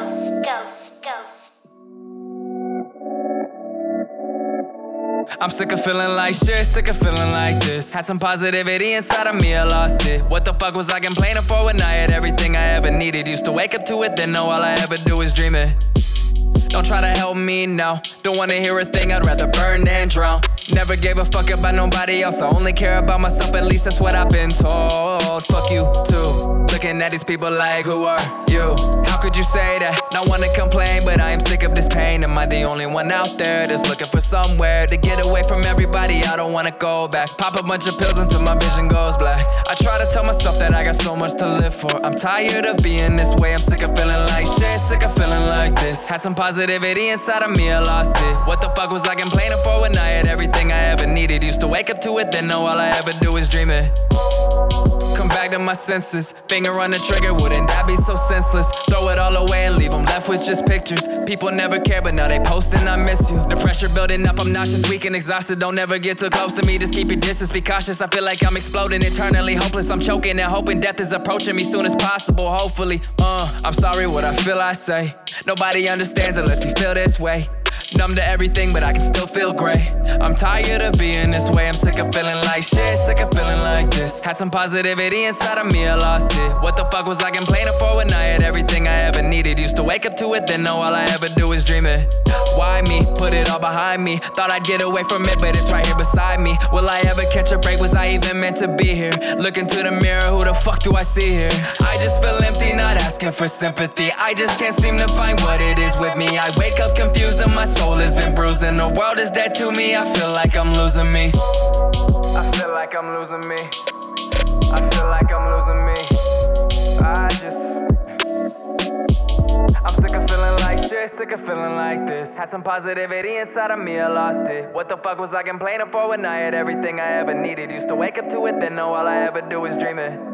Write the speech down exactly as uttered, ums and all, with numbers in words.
ghost, ghost, ghost. I'm sick of feeling like shit, sick of feeling like this. Had some positivity inside of me, I lost it. What the fuck was I complaining for when I had everything I ever needed? Used to wake up to it, then know all I ever do is dream it. Don't try to help me now. Don't wanna hear a thing, I'd rather burn than drown. Never gave a fuck about nobody else, I only care about myself, at least that's what I've been told. Fuck you too, looking at these people like, who are you? How could you say that? Not wanna complain, but I am sick of this pain. Am I the only one out there that's looking for somewhere to get away from everybody? I don't wanna go back. Pop a bunch of pills until my vision goes black. I try to tell myself that I got so much to live for. I'm tired of being this way, I'm sick of feeling like shit, sick of feeling like this. Had some positivity inside of me, I lost it. What the fuck was I complaining for when I had everything I ever needed? Used to wake up to it, then know all I ever do is dream it. Come back to my senses, finger on the trigger, wouldn't that be so senseless? Throw it all away and leave them left with just pictures. People never care, but now they posting I miss you. The pressure building up, I'm nauseous, weak and exhausted. Don't ever get too close to me, just keep your distance, be cautious. I feel like I'm exploding, eternally hopeless. I'm choking and hoping death is approaching me soon as possible, hopefully. Uh, I'm sorry what I feel I say. Nobody understands unless you feel this way. Numb to everything, but I can still feel great. I'm tired of being this way, I'm sick of feeling like shit, sick of feeling like this. Had some positivity inside of me, I lost it. What the fuck was I complaining for when I had everything I ever needed? Used to wake up to it, then know all I ever do is dream it. Why me? Put it all behind me. Thought I'd get away from it, but it's right here beside me. Will I ever catch a break? Was I even meant to be here? Look into the mirror, who the fuck do I see here? I just feel empty, not asking for sympathy. I just can't seem to find what it is with me. I wake up confused and my soul has been bruised and the world is dead to me. I feel like I'm losing me. I feel like I'm losing me. I feel like I'm losing me. I just I'm sick of feeling like shit, sick of feeling like this. Had some positivity inside of me, I lost it. What the fuck was I complaining for when I had everything I ever needed? Used to wake up to it, then know all I ever do is dream it.